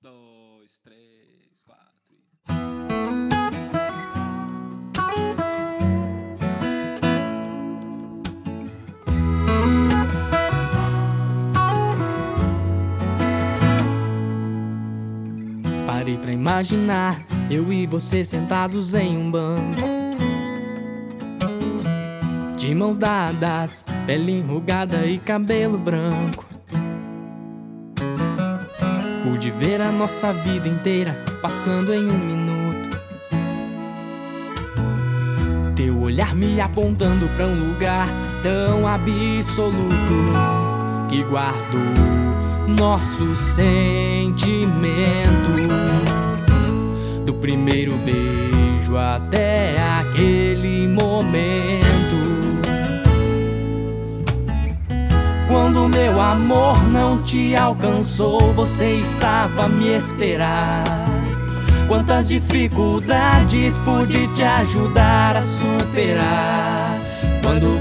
dois, três, quatro. Parei pra imaginar eu e você sentados em um banco, de mãos dadas, pele enrugada e cabelo branco. Pude ver a nossa vida inteira passando em um minuto. Teu olhar me apontando pra um lugar tão absoluto, que guardo nosso sentimento, do primeiro beijo até aquele momento. Quando meu amor não te alcançou, você estava a me esperar. Quantas dificuldades pude te ajudar a superar. Quando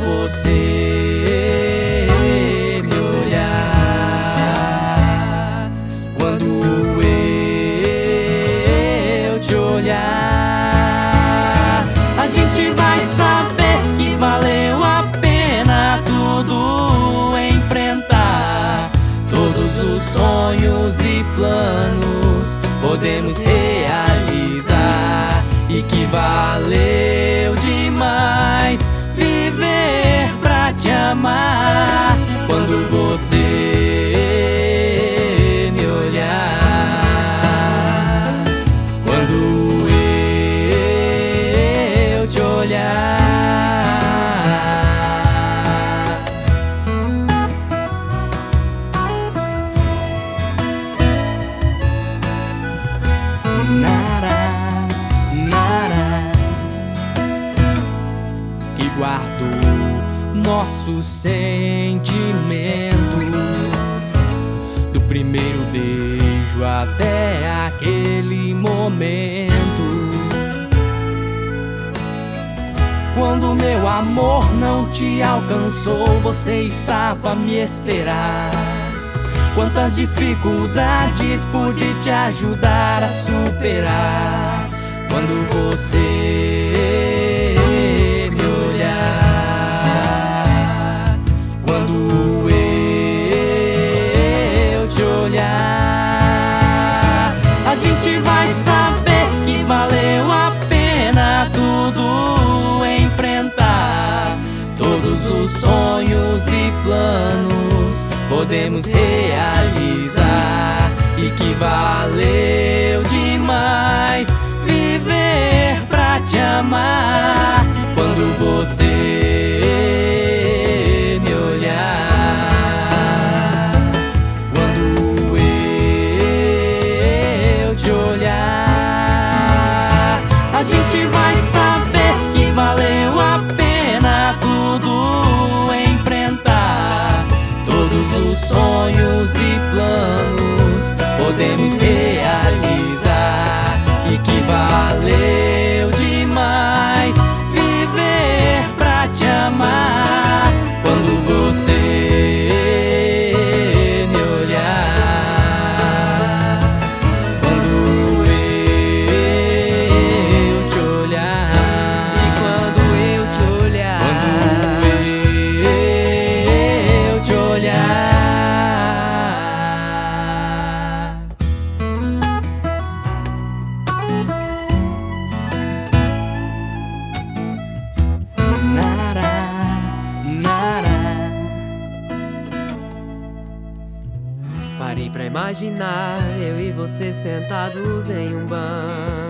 você me olhar, quando eu te olhar, a gente vai saber que valeu a pena tudo enfrentar. Todos os sonhos e planos podemos realizar, e que valeu demais viver pra te amar. Quando você me olhar, quando eu te olhar. Nara, nara, que guardo nosso sentimento, do primeiro beijo até aquele momento. Quando meu amor não te alcançou, você estava a me esperar. Quantas dificuldades pude te ajudar a superar. Quando você me olhar, quando eu te olhar, a gente vai saber que valeu a pena tudo enfrentar. Todos os sonhos e planos podemos realizar, e que valeu demais viver pra te amar. Quando você me olhar, quando eu te olhar, a gente vai saber que valeu a pena tudo enfrentar. Todos os sonhos e planos podemos realizar, e que valeu demais viver pra te amar. Quando você me olhar, quando eu te olhar, e quando eu te olhar, quando eu te olhar. Nara, nara. Parei pra imaginar eu e você sentados em um banco,